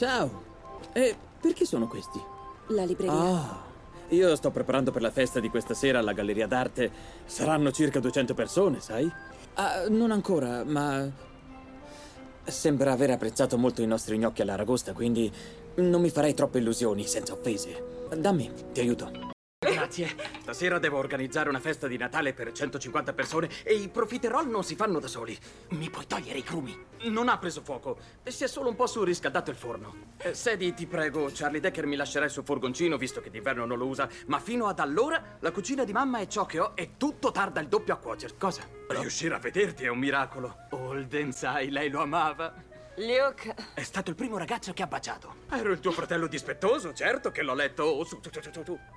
Ciao. E perché sono questi? La libreria. Ah, io sto preparando per la festa di questa sera alla Galleria d'Arte. Saranno circa 200 persone, sai? Ah, non ancora, ma sembra aver apprezzato molto i nostri gnocchi all'aragosta, quindi non mi farei troppe illusioni, senza offese. Dammi, ti aiuto. Grazie. Stasera devo organizzare una festa di Natale per 150 persone e i profiterol non si fanno da soli. Mi puoi togliere i crumi? Non ha preso fuoco. Si è solo un po' surriscaldato il forno. Sedi, ti prego, Charlie Decker mi lascerà il suo furgoncino, visto che d'inverno non lo usa, ma fino ad allora la cucina di mamma è ciò che ho e tutto tarda il doppio a cuocere. Cosa? Riuscire a vederti è un miracolo. Holden, sai, lei lo amava. Luke. È stato il primo ragazzo che ha baciato. Ero il tuo fratello dispettoso, certo che l'ho letto. Su.